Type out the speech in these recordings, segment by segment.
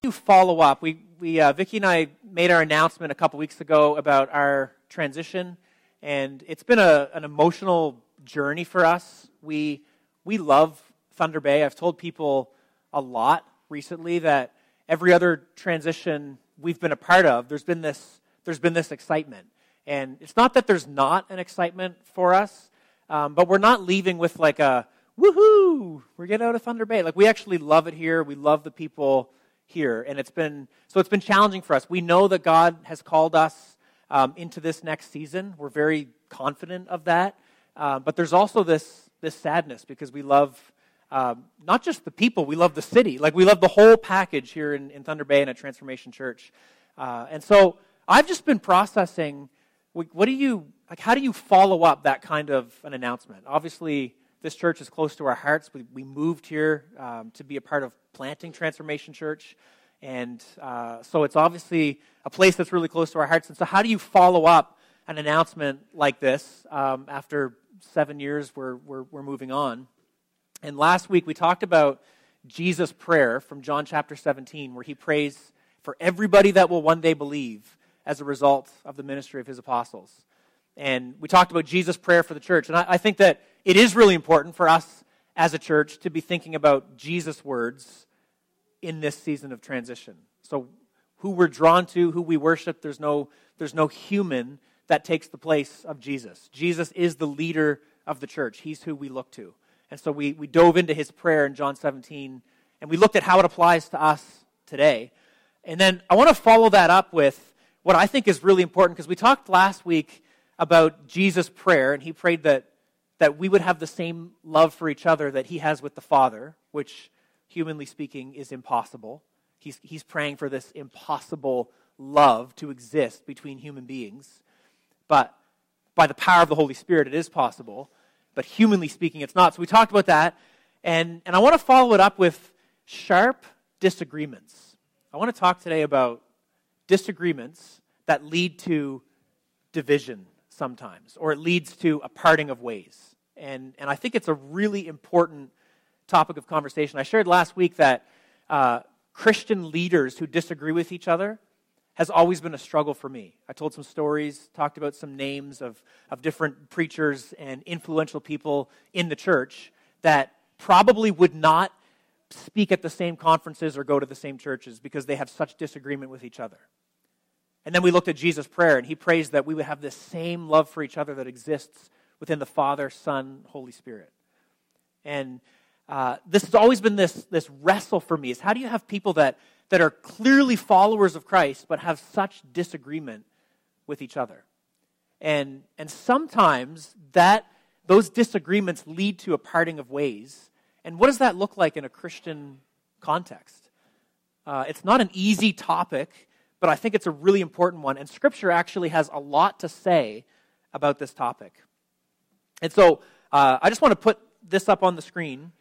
To follow up, Vicki and I made our announcement a couple weeks ago about our transition, and it's been an emotional journey for us. We love Thunder Bay. I've told people a lot recently that every other transition we've been a part of, there's been this excitement, and it's not that there's not an excitement for us, but we're not leaving with like a woohoo, we're getting out of Thunder Bay. Like, we actually love it here. We love the people here, and it's been challenging for us. We know that God has called us into this next season. We're very confident of that, but there's also this sadness because we love not just the people, we love the city. Like, we love the whole package here in Thunder Bay and at Transformation Church. And so I've just been processing, how do you follow up that kind of an announcement? Obviously, this church is close to our hearts. We moved here to be a part of planting Transformation Church. And so it's obviously a place that's really close to our hearts. And so how do you follow up an announcement like this after 7 years we're moving on? And last week we talked about Jesus' prayer from John chapter 17, where he prays for everybody that will one day believe as a result of the ministry of his apostles. And we talked about Jesus' prayer for the church. And I think that it is really important for us as a church to be thinking about Jesus' words in this season of transition. So who we're drawn to, who we worship, there's no human that takes the place of Jesus. Jesus is the leader of the church. He's who we look to. And so we dove into his prayer in John 17, and we looked at how it applies to us today. And then I want to follow that up with what I think is really important, because we talked last week about Jesus' prayer, and he prayed that we would have the same love for each other that he has with the Father, which, humanly speaking, is impossible. He's praying for this impossible love to exist between human beings. But by the power of the Holy Spirit, it is possible. But humanly speaking, it's not. So we talked about that. And I want to follow it up with sharp disagreements. I want to talk today about disagreements that lead to division sometimes, or it leads to a parting of ways. And I think it's a really important topic of conversation. I shared last week that Christian leaders who disagree with each other has always been a struggle for me. I told some stories, talked about some names of different preachers and influential people in the church that probably would not speak at the same conferences or go to the same churches because they have such disagreement with each other. And then we looked at Jesus' prayer, and he prays that we would have this same love for each other that exists within the Father, Son, Holy Spirit. And this has always been this wrestle for me, is how do you have people that are clearly followers of Christ but have such disagreement with each other? And sometimes those disagreements lead to a parting of ways. And what does that look like in a Christian context? It's not an easy topic, but I think it's a really important one. And Scripture actually has a lot to say about this topic. And so I just want to put this up on the screen.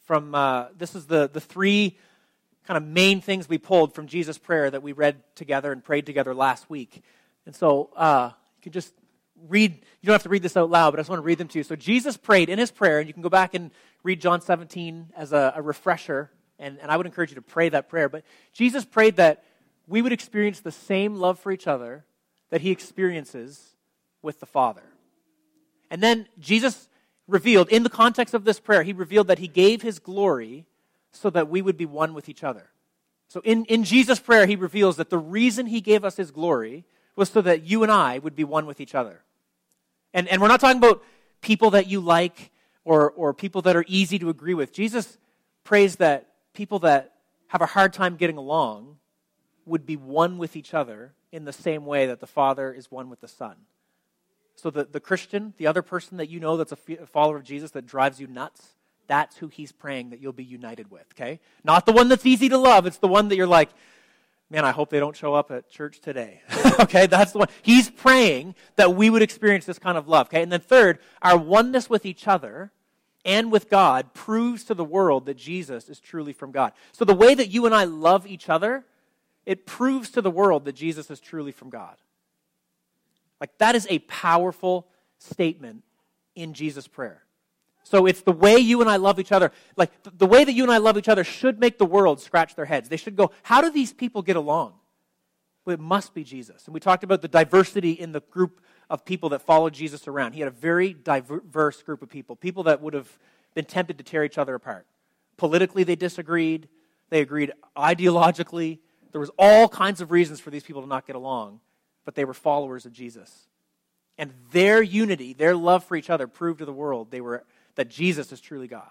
This is the three kind of main things we pulled from Jesus' prayer that we read together and prayed together last week. And so you can just read, you don't have to read this out loud, but I just want to read them to you. So Jesus prayed in his prayer, and you can go back and read John 17 as a refresher, and I would encourage you to pray that prayer. But Jesus prayed that we would experience the same love for each other that he experiences with the Father. And then Jesus revealed, in the context of this prayer, he revealed that he gave his glory so that we would be one with each other. So in Jesus' prayer, he reveals that the reason he gave us his glory was so that you and I would be one with each other. And we're not talking about people that you like or people that are easy to agree with. Jesus prays that people that have a hard time getting along would be one with each other in the same way that the Father is one with the Son. So the Christian, the other person that you know that's a follower of Jesus that drives you nuts, that's who he's praying that you'll be united with, okay? Not the one that's easy to love. It's the one that you're like, man, I hope they don't show up at church today. Okay, that's the one. He's praying that we would experience this kind of love, okay? And then third, our oneness with each other and with God proves to the world that Jesus is truly from God. So the way that you and I love each other, it proves to the world that Jesus is truly from God. Like, that is a powerful statement in Jesus' prayer. So it's the way you and I love each other. Like, the way that you and I love each other should make the world scratch their heads. They should go, how do these people get along? Well, it must be Jesus. And we talked about the diversity in the group of people that followed Jesus around. He had a very diverse group of people that would have been tempted to tear each other apart. Politically, they disagreed. They agreed ideologically. There was all kinds of reasons for these people to not get along, but they were followers of Jesus. And their unity, their love for each other proved to the world that Jesus is truly God.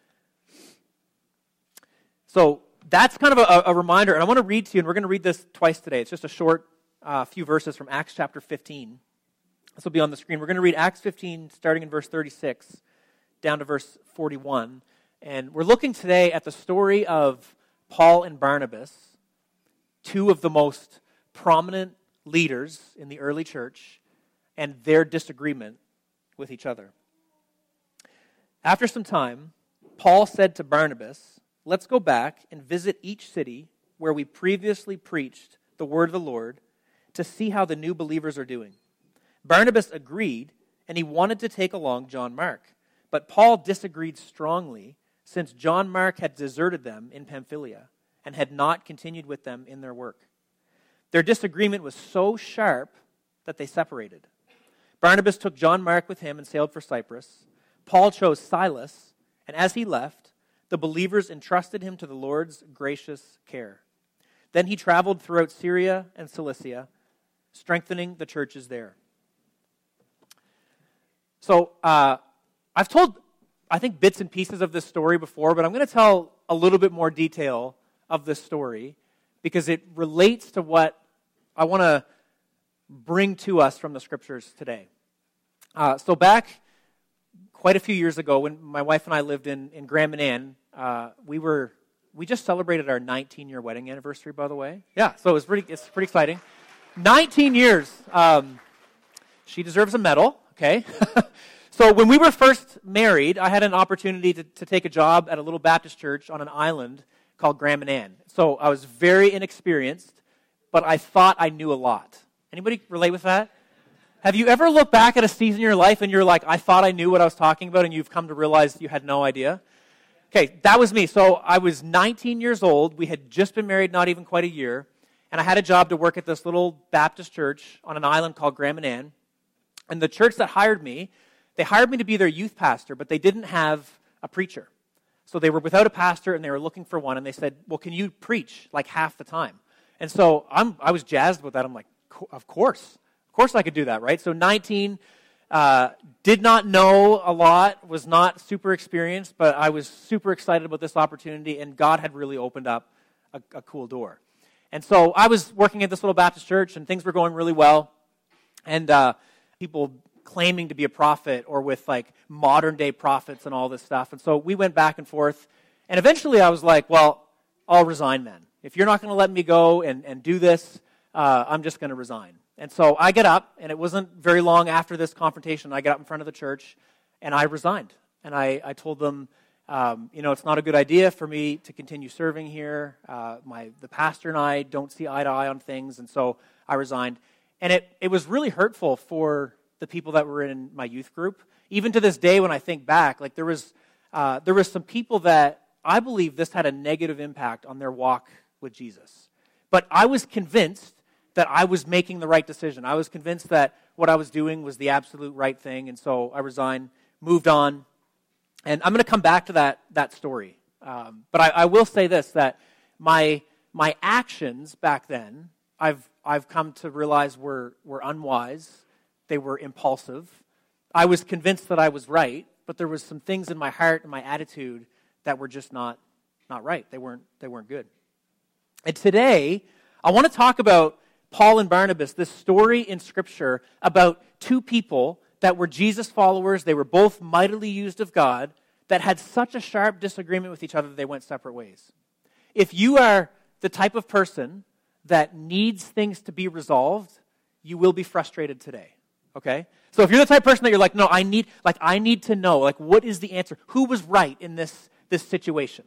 So that's kind of a reminder, and I want to read to you, and we're going to read this twice today. It's just a short few verses from Acts chapter 15. This will be on the screen. We're going to read Acts 15, starting in verse 36, down to verse 41. And we're looking today at the story of Paul and Barnabas, two of the most prominent leaders in the early church, and their disagreement with each other. After some time, Paul said to Barnabas, "Let's go back and visit each city where we previously preached the word of the Lord to see how the new believers are doing." Barnabas agreed, and he wanted to take along John Mark. But Paul disagreed strongly, since John Mark had deserted them in Pamphylia and had not continued with them in their work. Their disagreement was so sharp that they separated. Barnabas took John Mark with him and sailed for Cyprus. Paul chose Silas, and as he left, the believers entrusted him to the Lord's gracious care. Then he traveled throughout Syria and Cilicia, strengthening the churches there. So, I've told, I think, bits and pieces of this story before, but I'm going to tell a little bit more detail of this story because it relates to what I want to bring to us from the scriptures today. So back quite a few years ago, when my wife and I lived in Grand Manan, we just celebrated our 19-year wedding anniversary, by the way. Yeah, so it's pretty exciting. 19 years. She deserves a medal, okay? So when we were first married, I had an opportunity to take a job at a little Baptist church on an island called Grand Manan. So I was very inexperienced, but I thought I knew a lot. Anybody relate with that? Have you ever looked back at a season in your life and you're like, I thought I knew what I was talking about, and you've come to realize you had no idea? Okay, that was me. So I was 19 years old. We had just been married not even quite a year, and I had a job to work at this little Baptist church on an island called Grand Manan. And the church that hired me, they hired me to be their youth pastor, but they didn't have a preacher. So they were without a pastor, and they were looking for one, and they said, well, can you preach like half the time? And so I was jazzed with that. I'm like, of course I could do that, right? So 19, did not know a lot, was not super experienced, but I was super excited about this opportunity, and God had really opened up a cool door. And so I was working at this little Baptist church, and things were going really well, and people claiming to be a prophet or with like modern day prophets and all this stuff. And so we went back and forth, and eventually I was like, well, I'll resign then. If you're not going to let me go and do this, I'm just going to resign. And so I get up, and it wasn't very long after this confrontation, I got up in front of the church, and I resigned. And I told them, it's not a good idea for me to continue serving here. The pastor and I don't see eye to eye on things, and so I resigned. And it was really hurtful for the people that were in my youth group. Even to this day, when I think back, like there was some people that I believe this had a negative impact on their walk with Jesus. But I was convinced that I was making the right decision. I was convinced that what I was doing was the absolute right thing, and so I resigned, moved on, and I'm going to come back to that story. But I will say this, that my actions back then, I've come to realize were unwise. They were impulsive. I was convinced that I was right, but there was some things in my heart and my attitude that were just not right. They weren't good. And today, I want to talk about Paul and Barnabas, this story in Scripture about two people that were Jesus followers. They were both mightily used of God, that had such a sharp disagreement with each other that they went separate ways. If you are the type of person that needs things to be resolved, you will be frustrated today. Okay? So if you're the type of person that you're like, no, I need to know, like, what is the answer? Who was right in this situation?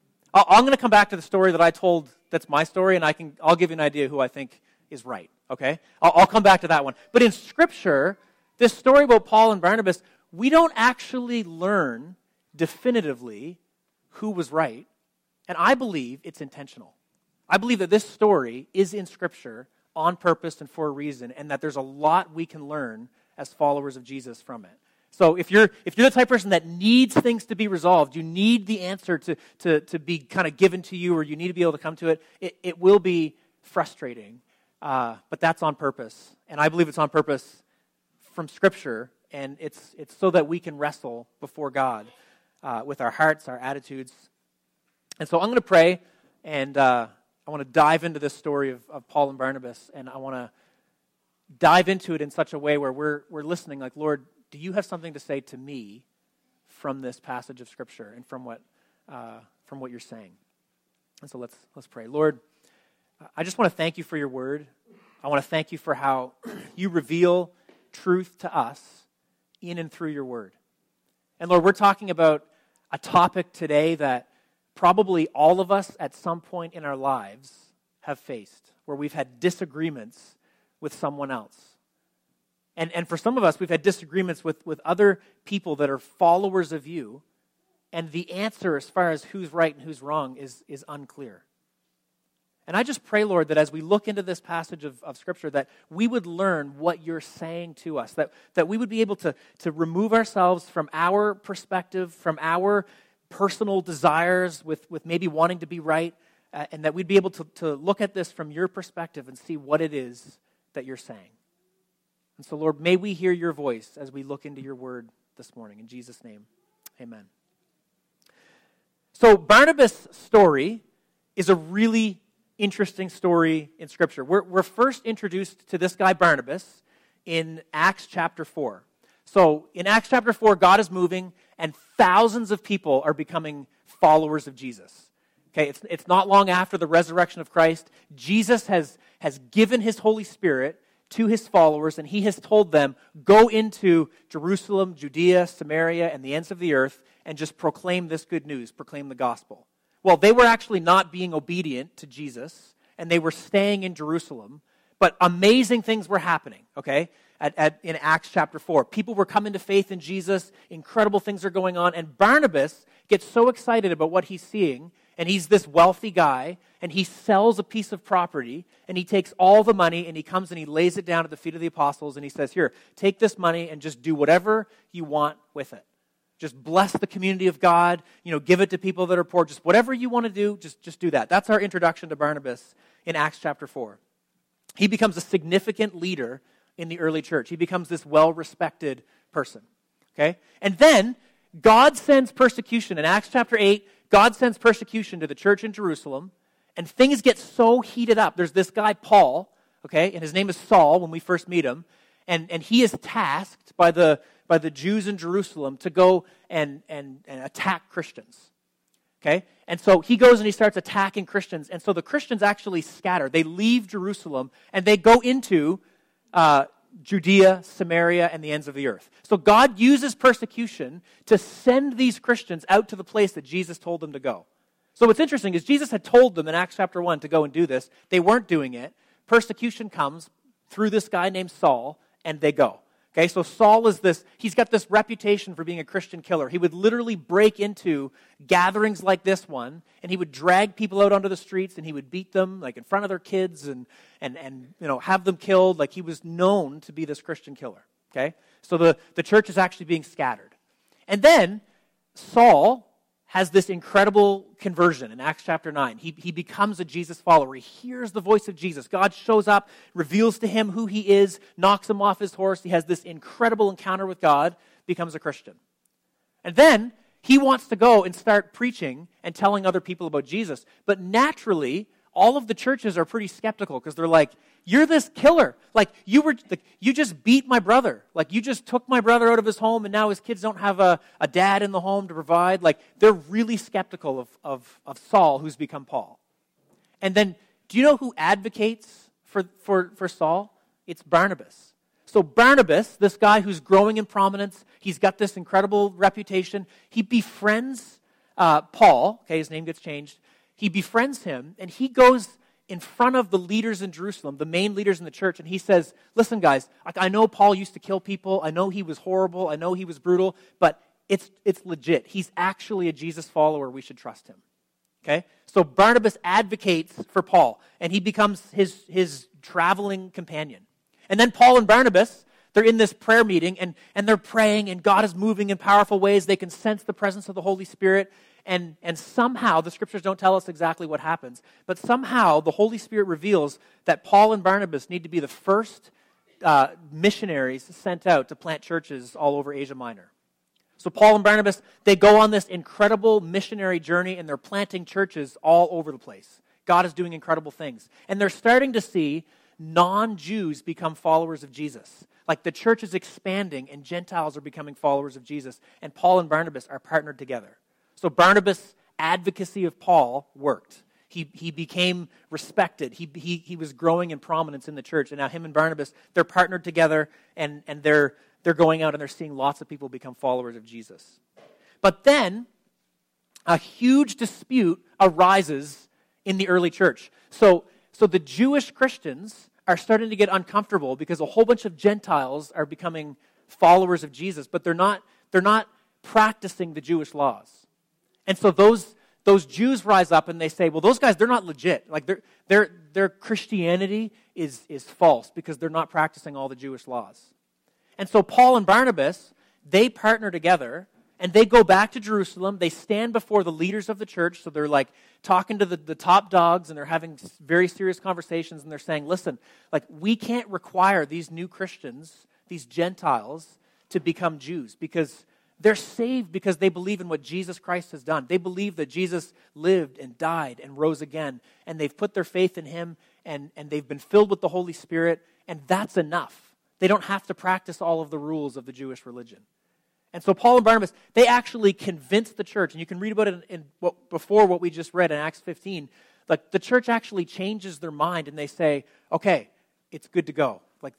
I'm going to come back to the story that I told. That's my story, and I'll give you an idea who I think is right. Okay? I'll come back to that one. But in Scripture, this story about Paul and Barnabas, we don't actually learn definitively who was right, and I believe it's intentional. I believe that this story is in Scripture on purpose and for a reason, and that there's a lot we can learn as followers of Jesus from it. So if you're the type of person that needs things to be resolved, you need the answer to be kind of given to you, or you need to be able to come to it, it will be frustrating. But that's on purpose. And I believe it's on purpose from Scripture, and it's so that we can wrestle before God with our hearts, our attitudes. And so I'm going to pray, and I want to dive into this story of Paul and Barnabas, and I want to dive into it in such a way where we're listening like, Lord, do you have something to say to me from this passage of Scripture and from what you're saying? And so let's pray. Lord, I just want to thank you for your word. I want to thank you for how you reveal truth to us in and through your word. And Lord, we're talking about a topic today that probably all of us at some point in our lives have faced, where we've had disagreements with someone else. And for some of us, we've had disagreements with other people that are followers of you, and the answer as far as who's right and who's wrong is unclear. And I just pray, Lord, that as we look into this passage of Scripture, that we would learn what you're saying to us, that we would be able to remove ourselves from our perspective, from our personal desires with maybe wanting to be right, and that we'd be able to look at this from your perspective and see what it is that you're saying. And so, Lord, may we hear your voice as we look into your word this morning. In Jesus' name, amen. So Barnabas' story is a really interesting story in Scripture. We're first introduced to this guy Barnabas in Acts chapter 4. So in Acts chapter 4, God is moving, and thousands of people are becoming followers of Jesus. Okay, it's not long after the resurrection of Christ. Jesus has given his Holy Spirit to his followers, and he has told them, go into Jerusalem, Judea, Samaria, and the ends of the earth, and just proclaim this good news, proclaim the gospel. Well, they were actually not being obedient to Jesus, and they were staying in Jerusalem, but amazing things were happening, okay, in Acts chapter 4. People were coming to faith in Jesus, incredible things are going on, and Barnabas gets so excited about what he's seeing, and he's this wealthy guy, and he sells a piece of property, and he takes all the money, and he comes and he lays it down at the feet of the apostles, and he says, here, take this money and just do whatever you want with it. Just bless the community of God, give it to people that are poor, just whatever you want to do, just do that. That's our introduction to Barnabas in Acts chapter 4. He becomes a significant leader in the early church. He becomes this well-respected person, okay? And then God sends persecution. In Acts chapter 8, God sends persecution to the church in Jerusalem, and things get so heated up. There's this guy, Paul, okay, and his name is Saul when we first meet him, and he is tasked by the Jews in Jerusalem to go and attack Christians, okay? And so he goes and he starts attacking Christians, and so the Christians actually scatter. They leave Jerusalem, and they go into Judea, Samaria, and the ends of the earth. So God uses persecution to send these Christians out to the place that Jesus told them to go. So what's interesting is Jesus had told them in Acts chapter 1 to go and do this. They weren't doing it. Persecution comes through this guy named Saul, and they go. Okay, so Saul is he's got this reputation for being a Christian killer. He would literally break into gatherings like this one, and he would drag people out onto the streets, and he would beat them, like in front of their kids, and have them killed. Like, he was known to be this Christian killer. Okay, so the church is actually being scattered. And then Saul has this incredible conversion in Acts chapter 9. He becomes a Jesus follower. He hears the voice of Jesus. God shows up, reveals to him who he is, knocks him off his horse. He has this incredible encounter with God, becomes a Christian. And then he wants to go and start preaching and telling other people about Jesus. But naturally, all of the churches are pretty skeptical because they're like, you're this killer. You just beat my brother. You just took my brother out of his home, and now his kids don't have a dad in the home to provide. They're really skeptical of Saul, who's become Paul. And then, do you know who advocates for Saul? It's Barnabas. So Barnabas, this guy who's growing in prominence, he's got this incredible reputation. He befriends Paul. Okay, his name gets changed. He befriends him, and he goes in front of the leaders in Jerusalem, the main leaders in the church, and he says, listen, guys, I know Paul used to kill people. I know he was horrible. I know he was brutal. But it's legit. He's actually a Jesus follower. We should trust him. Okay? So Barnabas advocates for Paul, and he becomes his traveling companion. And then Paul and Barnabas, they're in this prayer meeting, and they're praying, and God is moving in powerful ways. They can sense the presence of the Holy Spirit, and somehow, the scriptures don't tell us exactly what happens, but somehow the Holy Spirit reveals that Paul and Barnabas need to be the first missionaries sent out to plant churches all over Asia Minor. So Paul and Barnabas, they go on this incredible missionary journey, and they're planting churches all over the place. God is doing incredible things. And they're starting to see non-Jews become followers of Jesus. Like the church is expanding, and Gentiles are becoming followers of Jesus. And Paul and Barnabas are partnered together. So Barnabas' advocacy of Paul worked. He became respected. He was growing in prominence in the church. And now him and Barnabas, they're partnered together, and they're going out and they're seeing lots of people become followers of Jesus. But then a huge dispute arises in the early church. So the Jewish Christians are starting to get uncomfortable because a whole bunch of Gentiles are becoming followers of Jesus, but they're not practicing the Jewish laws. And so those Jews rise up and they say, well, those guys, they're not legit. Like their Christianity is false because they're not practicing all the Jewish laws. And so Paul and Barnabas, they partner together, and they go back to Jerusalem. They stand before the leaders of the church, so they're like talking to the top dogs, and they're having very serious conversations, and they're saying, listen, like we can't require these new Christians, these Gentiles, to become Jews, because they're saved because they believe in what Jesus Christ has done. They believe that Jesus lived and died and rose again, and they've put their faith in him, and they've been filled with the Holy Spirit, and that's enough. They don't have to practice all of the rules of the Jewish religion. And so Paul and Barnabas, they actually convinced the church, and you can read about it before what we just read in Acts 15. Like the church actually changes their mind, and they say, okay, it's good to go. Like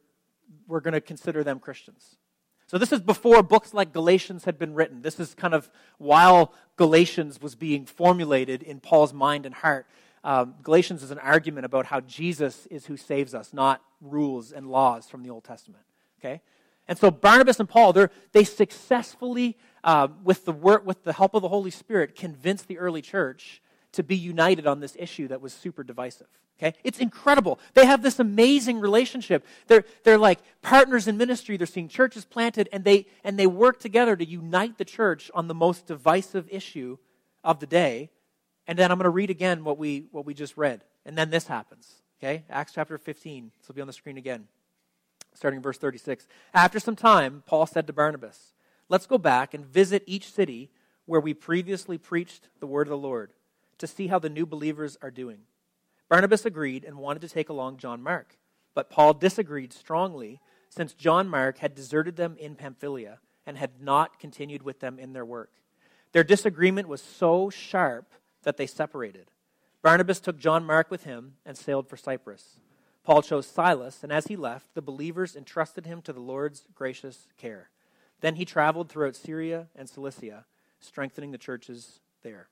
we're going to consider them Christians. So this is before books like Galatians had been written. This is kind of while Galatians was being formulated in Paul's mind and heart. Galatians is an argument about how Jesus is who saves us, not rules and laws from the Old Testament. Okay, and so Barnabas and Paul, they successfully, with the help of the Holy Spirit, convinced the early church to be united on this issue that was super divisive. Okay, it's incredible. They have this amazing relationship. They're like partners in ministry. They're seeing churches planted, and they work together to unite the church on the most divisive issue of the day. And then I'm going to read again what we just read. And then this happens. Okay? Acts chapter 15. This will be on the screen again. Starting in verse 36. After some time, Paul said to Barnabas, let's go back and visit each city where we previously preached the word of the Lord to see how the new believers are doing. Barnabas agreed and wanted to take along John Mark. But Paul disagreed strongly since John Mark had deserted them in Pamphylia and had not continued with them in their work. Their disagreement was so sharp that they separated. Barnabas took John Mark with him and sailed for Cyprus. Paul chose Silas, and as he left, the believers entrusted him to the Lord's gracious care. Then he traveled throughout Syria and Cilicia, strengthening the churches there.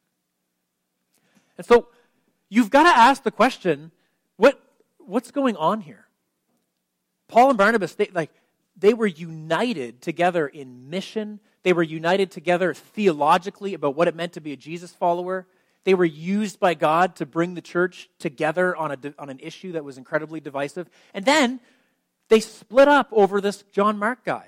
And so you've got to ask the question, what's going on here? Paul and Barnabas, they were united together in mission. They were united together theologically about what it meant to be a Jesus follower. They were used by God to bring the church together on an issue that was incredibly divisive. And then they split up over this John Mark guy.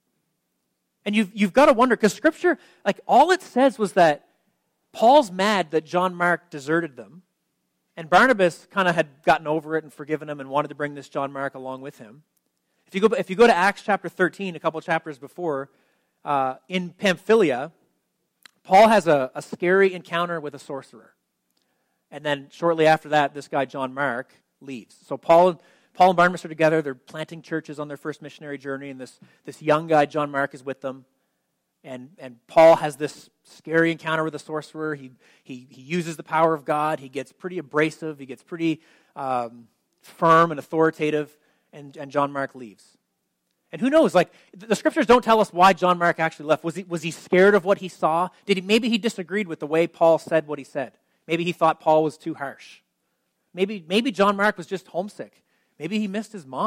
And you've got to wonder, because Scripture, like all it says was that Paul's mad that John Mark deserted them, and Barnabas kind of had gotten over it and forgiven him and wanted to bring this John Mark along with him. If you go to Acts chapter 13, a couple chapters before, in Pamphylia, Paul has a scary encounter with a sorcerer. And then shortly after that, this guy John Mark leaves. So Paul and Barnabas are together. They're planting churches on their first missionary journey, and this young guy John Mark is with them. And Paul has this scary encounter with a sorcerer. He uses the power of God. He gets pretty abrasive. He gets pretty firm and authoritative. And John Mark leaves. And who knows? Like the scriptures don't tell us why John Mark actually left. Was he scared of what he saw? Maybe he disagreed with the way Paul said what he said. Maybe he thought Paul was too harsh. Maybe John Mark was just homesick. Maybe he missed his mom.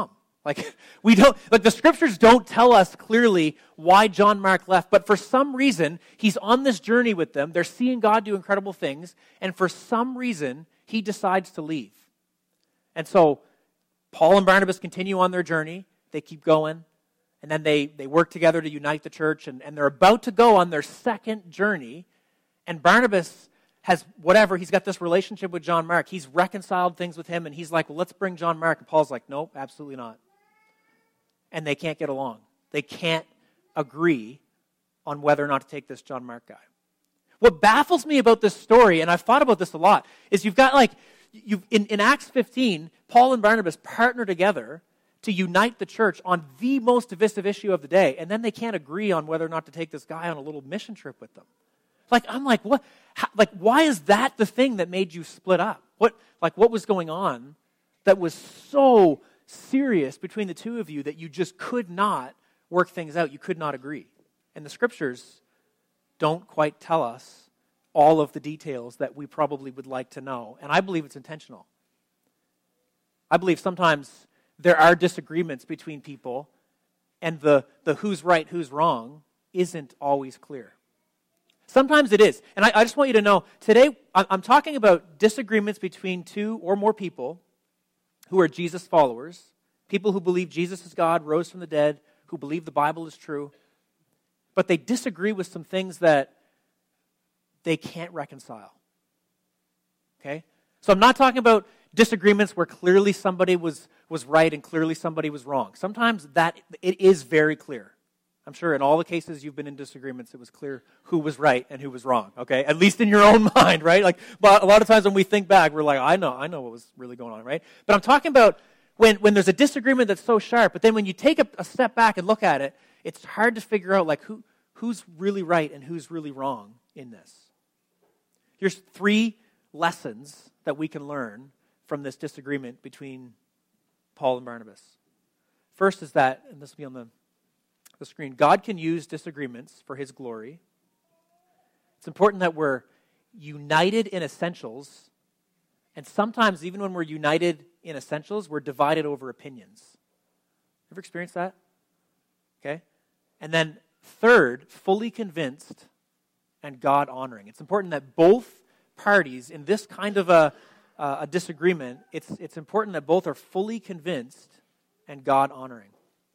Like, the scriptures don't tell us clearly why John Mark left, but for some reason, he's on this journey with them. They're seeing God do incredible things, and for some reason, he decides to leave. And so, Paul and Barnabas continue on their journey. They keep going, and then they work together to unite the church, and they're about to go on their second journey, and Barnabas he's got this relationship with John Mark. He's reconciled things with him, and he's like, well, let's bring John Mark. And Paul's like, nope, absolutely not. And they can't get along. They can't agree on whether or not to take this John Mark guy. What baffles me about this story, and I've thought about this a lot, is you've got in Acts 15, Paul and Barnabas partner together to unite the church on the most divisive issue of the day, and then they can't agree on whether or not to take this guy on a little mission trip with them. I'm like, what? Why is that the thing that made you split up? What was going on that was so serious between the two of you that you just could not work things out? You could not agree. And the scriptures don't quite tell us all of the details that we probably would like to know. And I believe it's intentional. I believe sometimes there are disagreements between people, and the who's right, who's wrong isn't always clear. Sometimes it is. And I just want you to know, today I'm talking about disagreements between two or more people who are Jesus followers, people who believe Jesus is God, rose from the dead, who believe the Bible is true, but they disagree with some things that they can't reconcile. Okay? So I'm not talking about disagreements where clearly somebody was right and clearly somebody was wrong. Sometimes that it is very clear. I'm sure in all the cases you've been in disagreements, it was clear who was right and who was wrong, okay? At least in your own mind, right? But a lot of times when we think back, we're like, I know what was really going on, right? But I'm talking about when there's a disagreement that's so sharp, but then when you take a step back and look at it, it's hard to figure out who's really right and who's really wrong in this. Here's 3 lessons that we can learn from this disagreement between Paul and Barnabas. First is that, and this will be on the screen, God can use disagreements for his glory. It's important that we're united in essentials, and sometimes even when we're united in essentials, we're divided over opinions. Ever experienced that? Okay. And then third, fully convinced and God honoring. It's important that both parties in this kind of a disagreement, it's important that both are fully convinced and God honoring.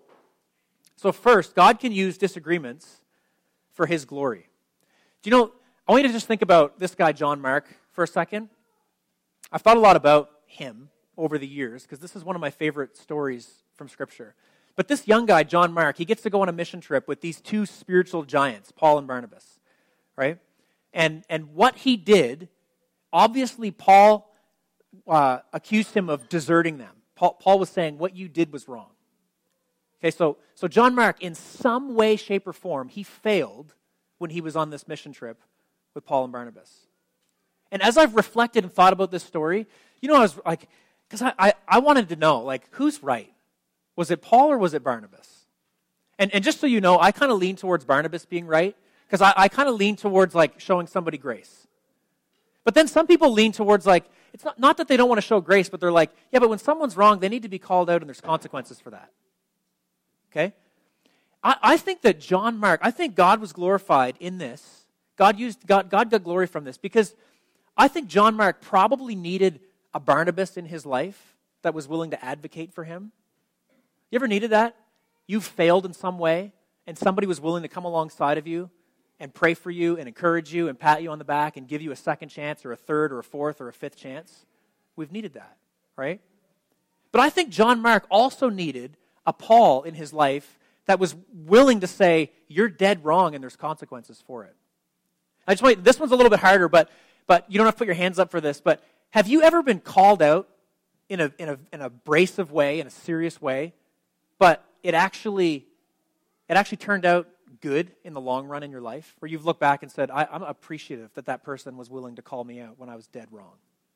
So first, God can use disagreements for his glory. Do you know, I want you to just think about this guy, John Mark, for a second. I've thought a lot about him over the years, because this is one of my favorite stories from Scripture. But this young guy, John Mark, he gets to go on a mission trip with these 2 spiritual giants, Paul and Barnabas, right? And what he did, obviously Paul accused him of deserting them. Paul was saying, what you did was wrong. Okay, so John Mark, in some way, shape, or form, he failed when he was on this mission trip with Paul and Barnabas. And as I've reflected and thought about this story, I was like, because I wanted to know, who's right? Was it Paul or was it Barnabas? And just so you know, I kind of lean towards Barnabas being right, because I kind of lean towards, showing somebody grace. But then some people lean towards, it's not that they don't want to show grace, but they're like, yeah, but when someone's wrong, they need to be called out and there's consequences for that. Okay? I think that John Mark, I think God was glorified in this. God got glory from this, because I think John Mark probably needed a Barnabas in his life that was willing to advocate for him. You ever needed that? You've failed in some way, and somebody was willing to come alongside of you and pray for you and encourage you and pat you on the back and give you a second chance or a third or a fourth or a fifth chance. We've needed that, right? But I think John Mark also needed a Paul in his life that was willing to say, you're dead wrong and there's consequences for it. This one's a little bit harder, but you don't have to put your hands up for this, but have you ever been called out in an abrasive way, in a serious way, but it actually turned out good in the long run in your life, where you've looked back and said, I'm appreciative that person was willing to call me out when I was dead wrong?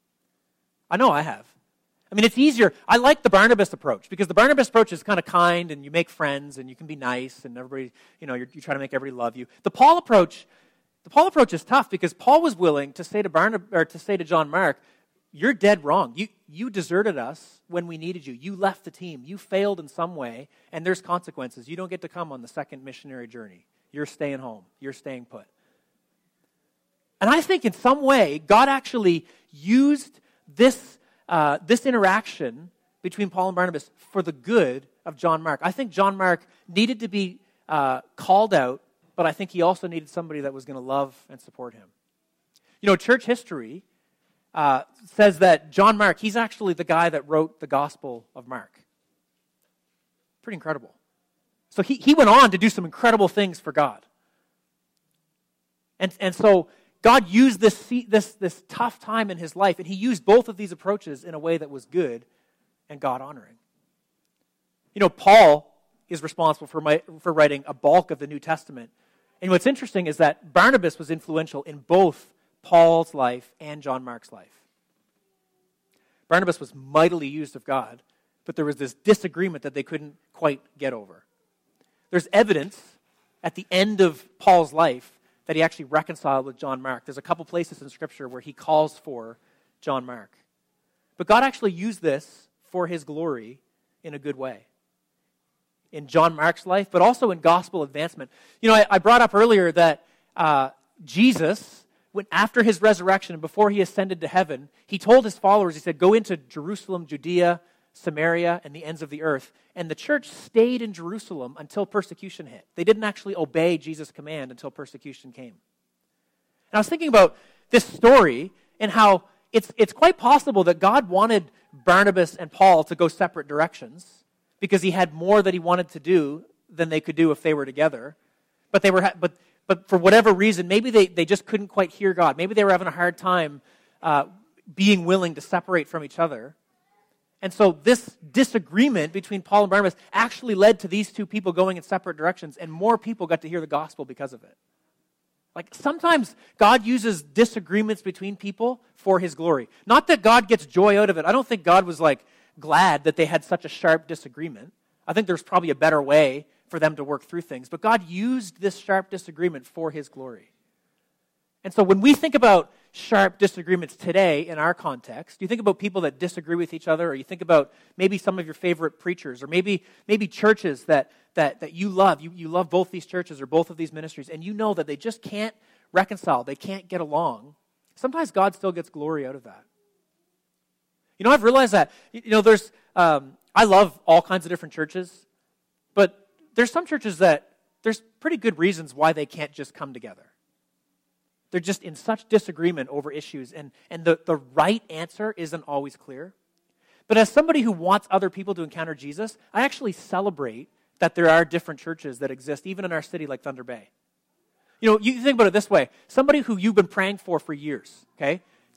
I know I have. I mean, it's easier. I like the Barnabas approach, because the Barnabas approach is kind of kind, and you make friends, and you can be nice, and everybody, you try to make everybody love you. The Paul approach is tough, because Paul was willing to say to John Mark, you're dead wrong. You deserted us when we needed you. You left the team. You failed in some way, and there's consequences. You don't get to come on the second missionary journey. You're staying home. You're staying put. And I think in some way, God actually used this interaction between Paul and Barnabas for the good of John Mark. I think John Mark needed to be called out, but I think he also needed somebody that was going to love and support him. You know, church history says that John Mark, he's actually the guy that wrote the Gospel of Mark. Pretty incredible. So he went on to do some incredible things for God. And so God used this tough time in his life, and he used both of these approaches in a way that was good and God-honoring. You know, Paul is responsible for writing a bulk of the New Testament. And what's interesting is that Barnabas was influential in both Paul's life and John Mark's life. Barnabas was mightily used of God, but there was this disagreement that they couldn't quite get over. There's evidence at the end of Paul's life that he actually reconciled with John Mark. There's a couple places in Scripture where he calls for John Mark. But God actually used this for his glory in a good way. In John Mark's life, but also in gospel advancement. You know, I brought up earlier that Jesus, after his resurrection and before he ascended to heaven, he told his followers, he said, go into Jerusalem, Judea, Samaria, and the ends of the earth. And the church stayed in Jerusalem until persecution hit. They didn't actually obey Jesus' command until persecution came. And I was thinking about this story and how it's quite possible that God wanted Barnabas and Paul to go separate directions because he had more that he wanted to do than they could do if they were together. But but for whatever reason, maybe they just couldn't quite hear God. Maybe they were having a hard time being willing to separate from each other. And so this disagreement between Paul and Barnabas actually led to these two people going in separate directions, and more people got to hear the gospel because of it. Like, sometimes God uses disagreements between people for his glory. Not that God gets joy out of it. I don't think God was glad that they had such a sharp disagreement. I think there's probably a better way for them to work through things. But God used this sharp disagreement for his glory. And so when we think about sharp disagreements today in our context, you think about people that disagree with each other, or you think about maybe some of your favorite preachers, or maybe churches that you love. You love both these churches or both of these ministries, and you know that they just can't reconcile. They can't get along. Sometimes God still gets glory out of that. You know, I've realized that, there's, I love all kinds of different churches, but there's some churches that there's pretty good reasons why they can't just come together. They're just in such disagreement over issues, and the right answer isn't always clear. But as somebody who wants other people to encounter Jesus, I actually celebrate that there are different churches that exist, even in our city like Thunder Bay. You know, you think about it this way. Somebody who you've been praying for years, okay?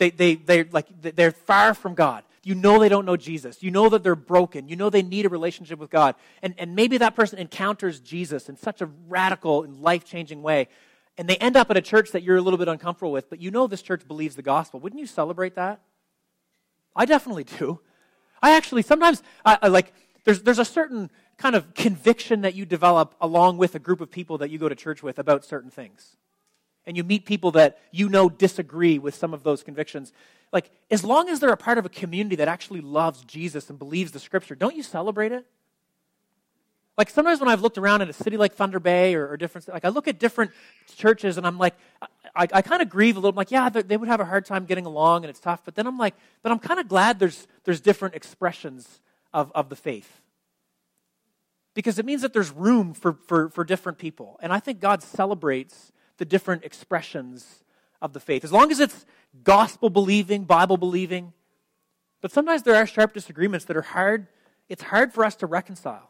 They're far from God. You know they don't know Jesus. You know that they're broken. You know they need a relationship with God. And maybe that person encounters Jesus in such a radical and life-changing way, and they end up at a church that you're a little bit uncomfortable with, but you know this church believes the gospel. Wouldn't you celebrate that? I definitely do. I actually, sometimes, there's a certain kind of conviction that you develop along with a group of people that you go to church with about certain things. And you meet people that you know disagree with some of those convictions. Like, as long as they're a part of a community that actually loves Jesus and believes the Scripture, don't you celebrate it? Like, sometimes when I've looked around at a city like Thunder Bay or different, I look at different churches and I'm like, I kind of grieve a little. I'm like, yeah, they would have a hard time getting along and it's tough. But then I'm like, but I'm kind of glad there's different expressions of the faith. Because it means that there's room for different people. And I think God celebrates the different expressions of the faith. As long as it's gospel-believing, Bible-believing. But sometimes there are sharp disagreements that are hard. It's hard for us to reconcile.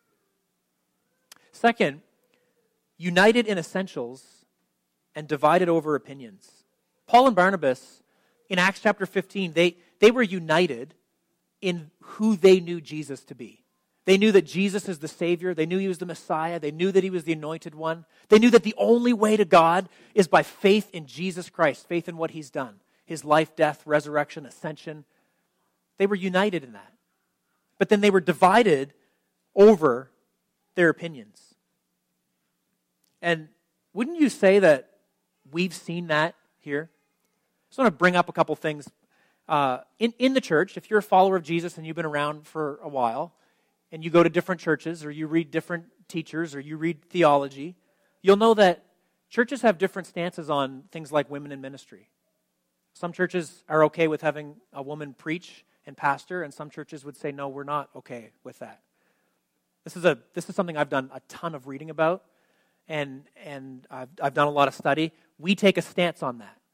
Second, united in essentials and divided over opinions. Paul and Barnabas, in Acts chapter 15, they were united in who they knew Jesus to be. They knew that Jesus is the Savior. They knew he was the Messiah. They knew that he was the Anointed One. They knew that the only way to God is by faith in Jesus Christ, faith in what he's done, his life, death, resurrection, ascension. They were united in that. But then they were divided over their opinions. And wouldn't you say that we've seen that here? I just want to bring up a couple things in the church, if you're a follower of Jesus and you've been around for a while, and you go to different churches, or you read different teachers, or you read theology, you'll know that churches have different stances on things like women in ministry. Some churches are okay with having a woman preach and pastor, and some churches would say, no, we're not okay with that. This is something I've done a ton of reading about, and I've done a lot of study. We take a stance on that.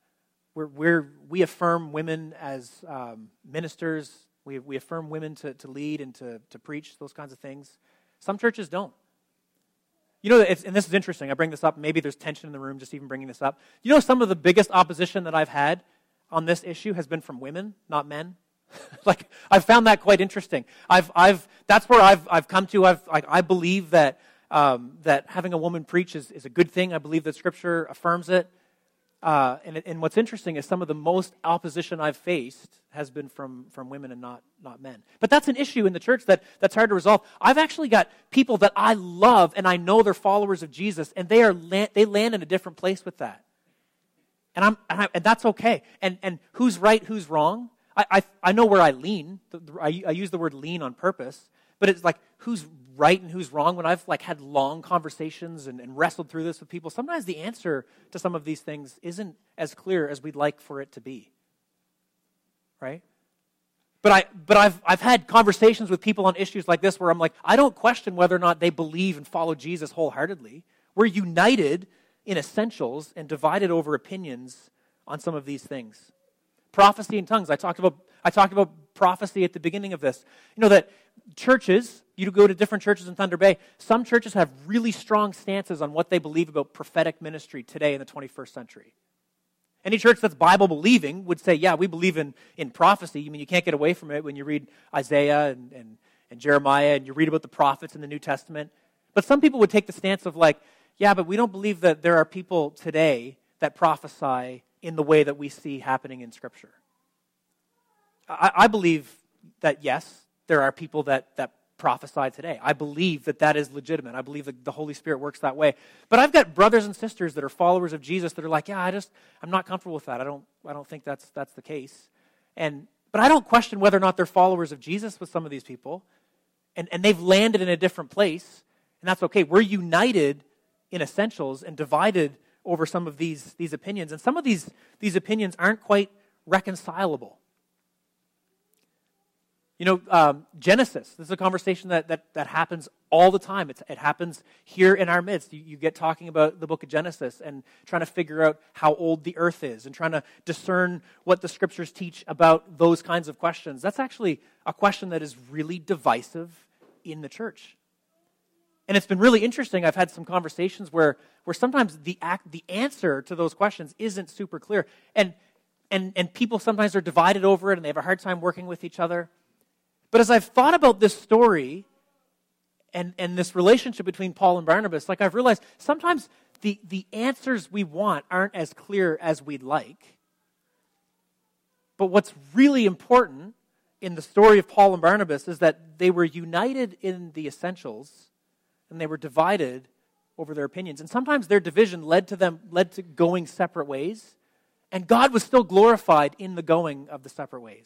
We affirm women as ministers. We affirm women to lead and to preach, those kinds of things. Some churches don't. You know, and this is interesting. I bring this up. Maybe there's tension in the room just even bringing this up. You know, some of the biggest opposition that I've had on this issue has been from women, not men. Like, I've found that quite interesting. That's where I've come to. I believe that having a woman preach is a good thing. I believe that Scripture affirms it. And what's interesting is some of the most opposition I've faced has been from women and not men. But that's an issue in the church that's hard to resolve. I've actually got people that I love and I know they're followers of Jesus, and they land in a different place with that. And that's okay. And who's right, who's wrong? I know where I lean. I use the word lean on purpose, but it's like who's right and who's wrong. When I've had long conversations and wrestled through this with people, sometimes the answer to some of these things isn't as clear as we'd like for it to be. Right? But I've had conversations with people on issues like this where I'm like, I don't question whether or not they believe and follow Jesus wholeheartedly. We're united in essentials and divided over opinions on some of these things. Prophecy in tongues. I talked about prophecy at the beginning of this. You know that churches, you go to different churches in Thunder Bay, some churches have really strong stances on what they believe about prophetic ministry today in the 21st century. Any church that's Bible believing would say, yeah, we believe in prophecy. I mean, you can't get away from it when you read Isaiah and Jeremiah and you read about the prophets in the New Testament. But some people would take the stance of yeah, but we don't believe that there are people today that prophesy in the way that we see happening in Scripture. I believe that, yes, there are people that prophesy today. I believe that is legitimate. I believe that the Holy Spirit works that way. But I've got brothers and sisters that are followers of Jesus that are like, yeah, I'm not comfortable with that. I don't think that's the case. But I don't question whether or not they're followers of Jesus with some of these people. And they've landed in a different place, and that's okay. We're united in essentials and divided over some of these opinions. And some of these opinions aren't quite reconcilable. You know, Genesis, this is a conversation that happens all the time. It happens here in our midst. You get talking about the book of Genesis and trying to figure out how old the earth is and trying to discern what the Scriptures teach about those kinds of questions. That's actually a question that is really divisive in the church. And it's been really interesting. I've had some conversations where sometimes the answer to those questions isn't super clear. And people sometimes are divided over it and they have a hard time working with each other. But as I've thought about this story and this relationship between Paul and Barnabas, I've realized sometimes the answers we want aren't as clear as we'd like. But what's really important in the story of Paul and Barnabas is that they were united in the essentials and they were divided over their opinions. And sometimes their division led to going separate ways, and God was still glorified in the going of the separate ways.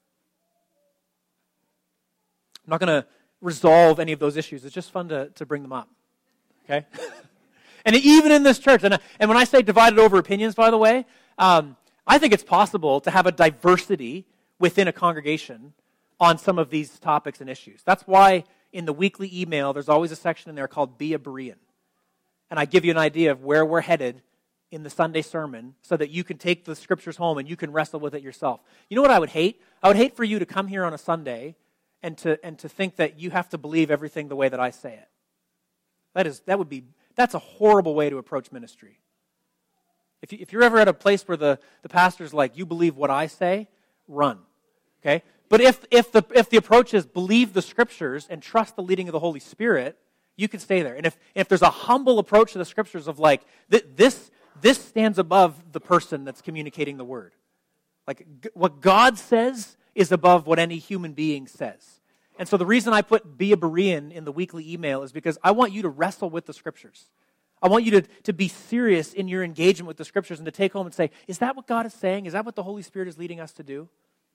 I'm not going to resolve any of those issues. It's just fun to bring them up. Okay? And even in this church, and when I say divided over opinions, by the way, I think it's possible to have a diversity within a congregation on some of these topics and issues. That's why in the weekly email, there's always a section in there called Be a Berean. And I give you an idea of where we're headed in the Sunday sermon so that you can take the Scriptures home and you can wrestle with it yourself. You know what I would hate? I would hate for you to come here on a Sunday and to think that you have to believe everything the way that I say it. That's a horrible way to approach ministry. If you're ever at a place where the pastor's like, you believe what I say, run. Okay? But if the approach is believe the Scriptures and trust the leading of the Holy Spirit, you can stay there. And if there's a humble approach to the Scriptures of this stands above the person that's communicating the Word. What God says is above what any human being says. And so the reason I put Be a Berean in the weekly email is because I want you to wrestle with the Scriptures. I want you to be serious in your engagement with the Scriptures and to take home and say, is that what God is saying? Is that what the Holy Spirit is leading us to do?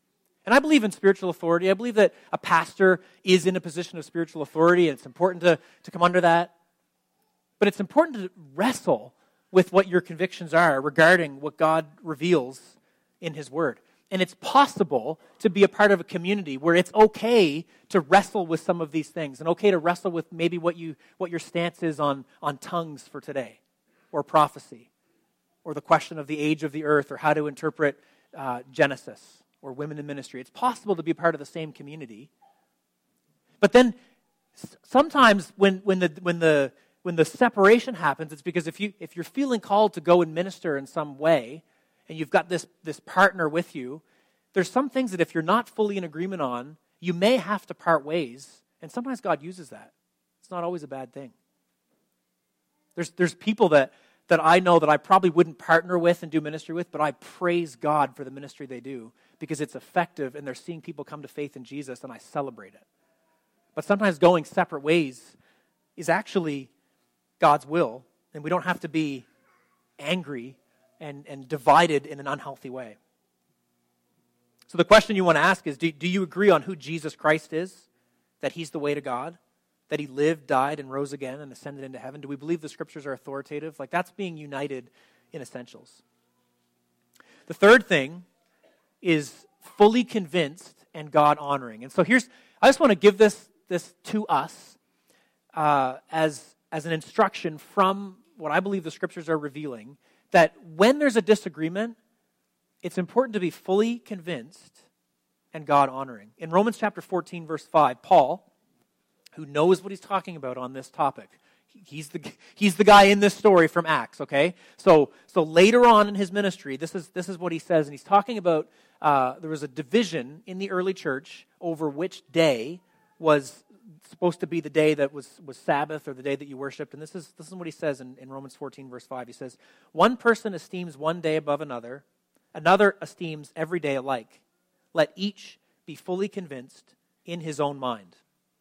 And I believe in spiritual authority. I believe that a pastor is in a position of spiritual authority, and it's important to come under that. But it's important to wrestle with what your convictions are regarding what God reveals in His Word. And it's possible to be a part of a community where it's okay to wrestle with some of these things, and okay to wrestle with maybe what your stance is on tongues for today, or prophecy, or the question of the age of the earth, or how to interpret Genesis, or women in ministry. It's possible to be a part of the same community. But then sometimes when the separation happens, it's because if you're feeling called to go and minister in some way, and you've got this partner with you, there's some things that if you're not fully in agreement on, you may have to part ways. And sometimes God uses that. It's not always a bad thing. There's people that I know that I probably wouldn't partner with and do ministry with, but I praise God for the ministry they do because it's effective and they're seeing people come to faith in Jesus, and I celebrate it. But sometimes going separate ways is actually God's will, and we don't have to be angry and divided in an unhealthy way. So the question you want to ask is, do you agree on who Jesus Christ is? That He's the way to God? That He lived, died, and rose again and ascended into heaven? Do we believe the Scriptures are authoritative? Like, that's being united in essentials. The third thing is fully convinced and God-honoring. And so I just want to give this to us as an instruction from what I believe the Scriptures are revealing, that when there's a disagreement, it's important to be fully convinced and God-honoring. In Romans chapter 14, verse 5, Paul, who knows what he's talking about on this topic, he's the guy in this story from Acts, okay? So later on in his ministry, this is what he says, and he's talking about there was a division in the early church over which day was supposed to be the day that was Sabbath, or the day that you worshiped. And this is what he says in Romans 14, verse 5. He says, "One person esteems one day above another esteems every day alike. Let each be fully convinced in his own mind."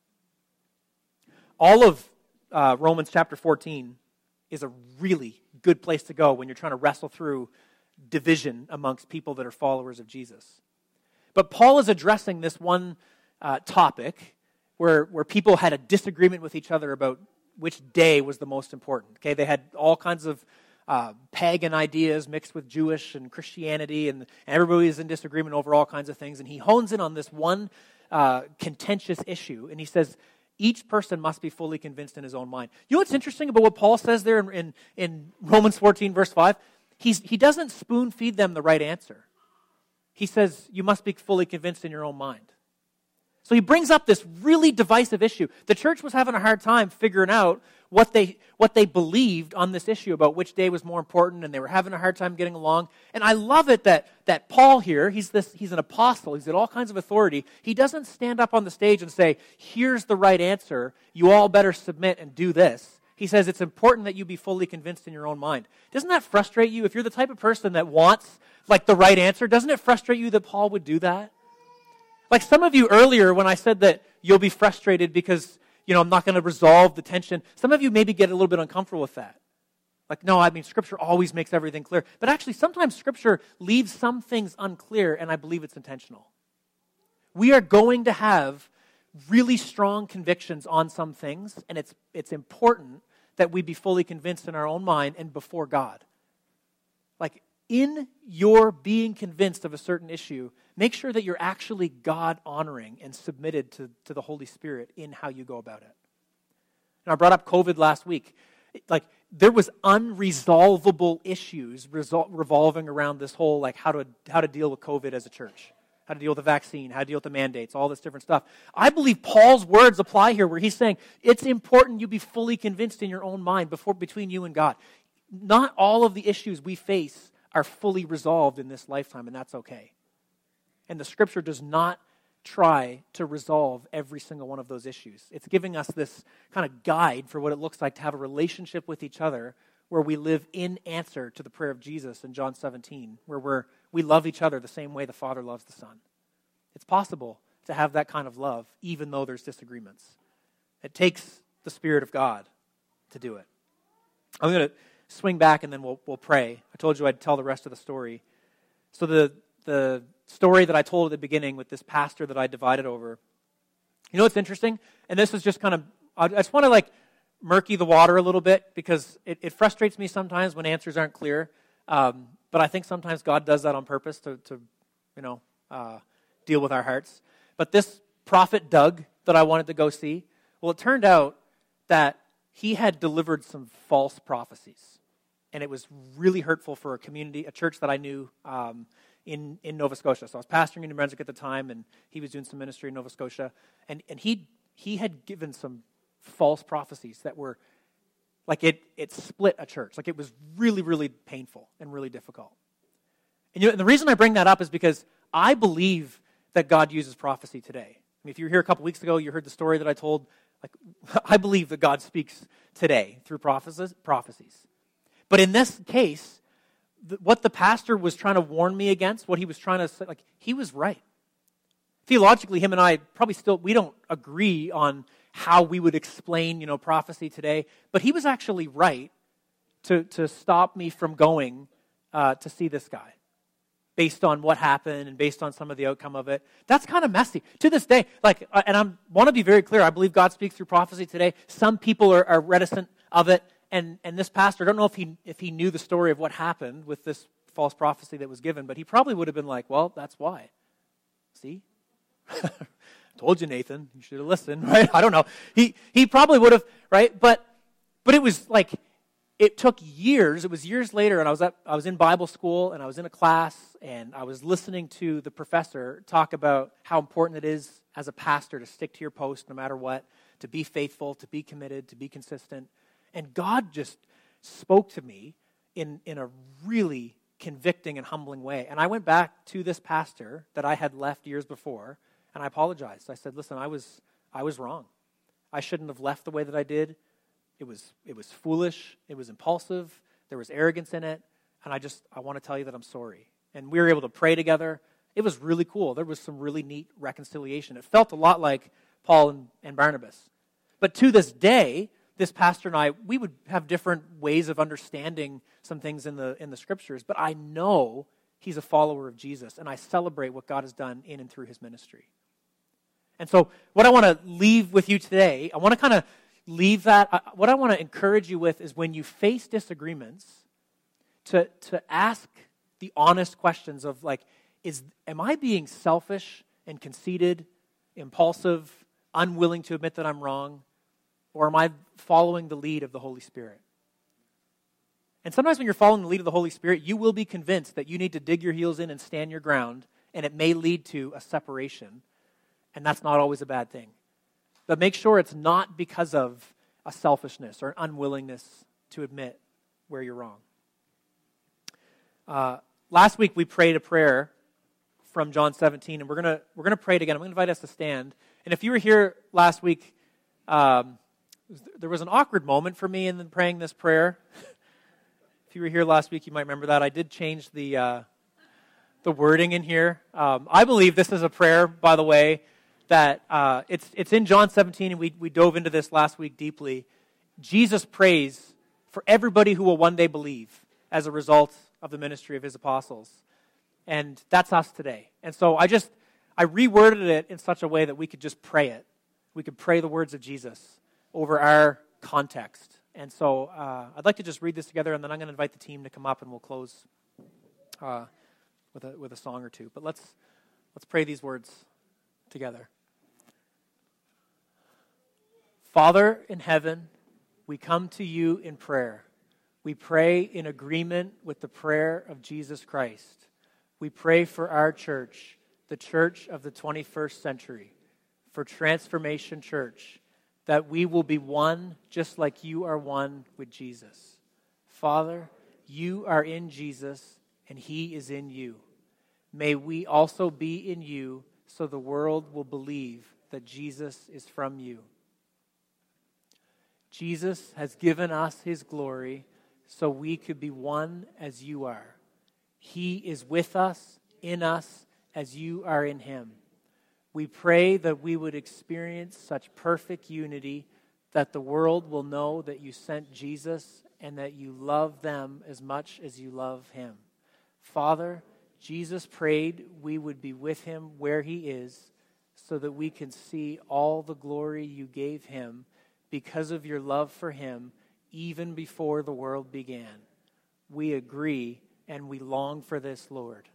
All of Romans chapter 14 is a really good place to go when you're trying to wrestle through division amongst people that are followers of Jesus. But Paul is addressing this one topic where people had a disagreement with each other about which day was the most important. Okay, they had all kinds of pagan ideas mixed with Jewish and Christianity, and everybody is in disagreement over all kinds of things. And he hones in on this one contentious issue, and he says, each person must be fully convinced in his own mind. You know what's interesting about what Paul says there in Romans 14, verse 5? He doesn't spoon feed them the right answer. He says, you must be fully convinced in your own mind. So he brings up this really divisive issue. The church was having a hard time figuring out what they believed on this issue about which day was more important, and they were having a hard time getting along. And I love it that Paul here, he's an apostle, he's got all kinds of authority. He doesn't stand up on the stage and say, here's the right answer, you all better submit and do this. He says it's important that you be fully convinced in your own mind. Doesn't that frustrate you? If you're the type of person that wants the right answer, doesn't it frustrate you that Paul would do that? Like some of you earlier when I said that you'll be frustrated because, I'm not going to resolve the tension, some of you maybe get a little bit uncomfortable with that. No, Scripture always makes everything clear. But actually, sometimes Scripture leaves some things unclear, and I believe it's intentional. We are going to have really strong convictions on some things, and it's important that we be fully convinced in our own mind and before God. In your being convinced of a certain issue, make sure that you're actually God-honoring and submitted to the Holy Spirit in how you go about it. And I brought up COVID last week. There was unresolvable issues revolving around this whole, how to deal with COVID as a church, how to deal with the vaccine, how to deal with the mandates, all this different stuff. I believe Paul's words apply here, where he's saying it's important you be fully convinced in your own mind between you and God. Not all of the issues we face are fully resolved in this lifetime, and that's okay. And the Scripture does not try to resolve every single one of those issues. It's giving us this kind of guide for what it looks like to have a relationship with each other where we live in answer to the prayer of Jesus in John 17, where we love each other the same way the Father loves the Son. It's possible to have that kind of love even though there's disagreements. It takes the Spirit of God to do it. I'm going to swing back and then we'll pray. I told you I'd tell the rest of the story. So the story that I told at the beginning with this pastor that I divided over. You know what's interesting? And this is just kind of, I just want to like murky the water a little bit because it frustrates me sometimes when answers aren't clear. But I think sometimes God does that on purpose to deal with our hearts. But this prophet Doug that I wanted to go see, well, it turned out that he had delivered some false prophecies. And it was really hurtful for a community, a church that I knew in Nova Scotia. So I was pastoring in New Brunswick at the time, and he was doing some ministry in Nova Scotia. And he had given some false prophecies that were, like it split a church. Like it was really, really painful and really difficult. And the reason I bring that up is because I believe that God uses prophecy today. I mean, if you were here a couple weeks ago, you heard the story that I told. Like, I believe that God speaks today through prophecies. But in this case, what the pastor was trying to warn me against, what he was trying to say, like, he was right. Theologically, him and I we don't agree on how we would explain, prophecy today. But he was actually right to stop me from going to see this guy based on what happened and based on some of the outcome of it. That's kind of messy. To this day, and I want to be very clear, I believe God speaks through prophecy today. Some people are reticent of it. And this pastor, I don't know if he knew the story of what happened with this false prophecy that was given, but he probably would have been like, well, that's why. See? Told you, Nathan. You should have listened, right? I don't know. He probably would have, right? But it was like, it took years. It was years later, and I was in Bible school, and I was in a class, and I was listening to the professor talk about how important it is as a pastor to stick to your post no matter what, to be faithful, to be committed, to be consistent. And God just spoke to me in a really convicting and humbling way. And I went back to this pastor that I had left years before, and I apologized. I said, listen, I was wrong. I shouldn't have left the way that I did. It was foolish. It was impulsive. There was arrogance in it. And I want to tell you that I'm sorry. And we were able to pray together. It was really cool. There was some really neat reconciliation. It felt a lot like Paul and Barnabas. But to this day, this pastor and I, we would have different ways of understanding some things in the scriptures. But I know he's a follower of Jesus. And I celebrate what God has done in and through his ministry. And so what I want to leave with you today, I want to kind of leave that. What I want to encourage you with is when you face disagreements, to ask the honest questions of like, am I being selfish and conceited, impulsive, unwilling to admit that I'm wrong, or am I following the lead of the Holy Spirit? And sometimes when you're following the lead of the Holy Spirit, you will be convinced that you need to dig your heels in and stand your ground, and it may lead to a separation, and that's not always a bad thing. But make sure it's not because of a selfishness or an unwillingness to admit where you're wrong. Last week we prayed a prayer from John 17, and we're gonna pray it again. I'm going to invite us to stand. And if you were here last week, there was an awkward moment for me in praying this prayer. If you were here last week, you might remember that. I did change the wording in here. I believe this is a prayer, by the way, that it's in John 17, and we dove into this last week deeply. Jesus prays for everybody who will one day believe as a result of the ministry of his apostles. And that's us today. And so I reworded it in such a way that we could just pray it. We could pray the words of Jesus over our context. And so I'd like to just read this together, and then I'm going to invite the team to come up, and we'll close with a song or two. But let's pray these words together. Father in heaven, we come to you in prayer. We pray in agreement with the prayer of Jesus Christ. We pray for our church, the church of the 21st century, for Transformation Church, that we will be one just like you are one with Jesus. Father, you are in Jesus, and he is in you. May we also be in you, so the world will believe that Jesus is from you. Jesus has given us his glory so we could be one as you are. He is with us, in us, as you are in him. We pray that we would experience such perfect unity that the world will know that you sent Jesus and that you love them as much as you love him. Father, Jesus prayed we would be with him where he is so that we can see all the glory you gave him because of your love for him even before the world began. We agree and we long for this, Lord.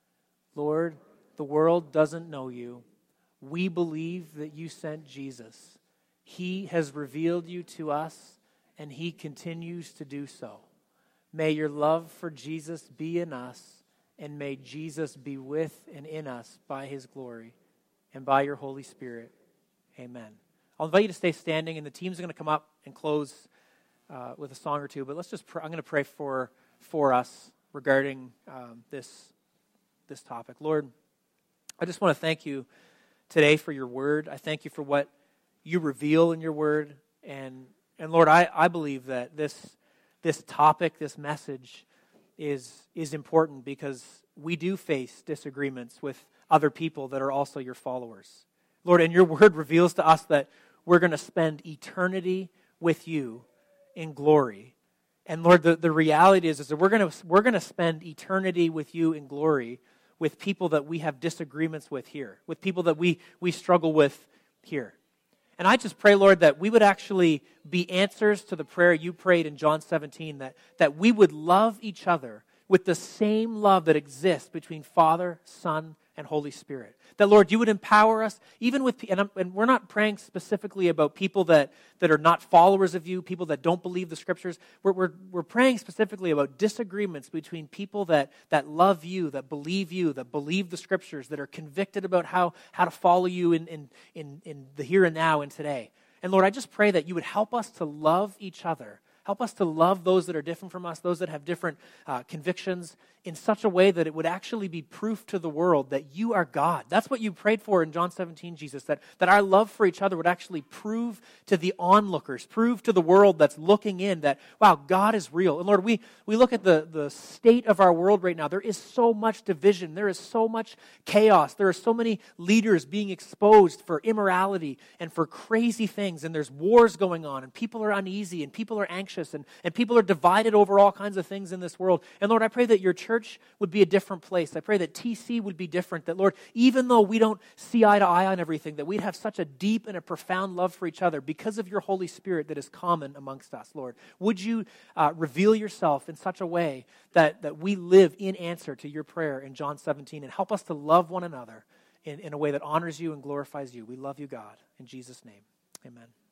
Lord, the world doesn't know you. We believe that you sent Jesus. He has revealed you to us, and he continues to do so. May your love for Jesus be in us, and may Jesus be with and in us by his glory and by your Holy Spirit. Amen. I'll invite you to stay standing, and the team's going to come up and close with a song or two, but let's just pray. I'm going to pray for us regarding this topic. Lord, I just want to thank you today for your word. I thank you for what you reveal in your word. And Lord, I believe that this topic, this message is important because we do face disagreements with other people that are also your followers. Lord, and your word reveals to us that we're going to spend eternity with you in glory. And Lord, the reality is that we're going to spend eternity with you in glory with people that we have disagreements with here, with people that we struggle with here. And I just pray, Lord, that we would actually be answers to the prayer you prayed in John 17, that we would love each other with the same love that exists between Father, Son, and Holy Spirit. That, Lord, you would empower us, even with, and we're not praying specifically about people that are not followers of you, people that don't believe the Scriptures. We're praying specifically about disagreements between people that love you, that believe the Scriptures, that are convicted about how to follow you in the here and now and today. And Lord, I just pray that you would help us to love each other. Help us to love those that are different from us, those that have different convictions, in such a way that it would actually be proof to the world that you are God. That's what you prayed for in John 17, Jesus, that our love for each other would actually prove to the onlookers, prove to the world that's looking in that, wow, God is real. And Lord, we look at the state of our world right now. There is so much division. There is so much chaos. There are so many leaders being exposed for immorality and for crazy things. And there's wars going on, and people are uneasy, and people are anxious, and people are divided over all kinds of things in this world. And Lord, I pray that your church would be a different place. I pray that TC would be different. That, Lord, even though we don't see eye to eye on everything, that we'd have such a deep and a profound love for each other because of your Holy Spirit that is common amongst us, Lord. Would you reveal yourself in such a way that we live in answer to your prayer in John 17, and help us to love one another in a way that honors you and glorifies you. We love you, God. In Jesus' name, amen.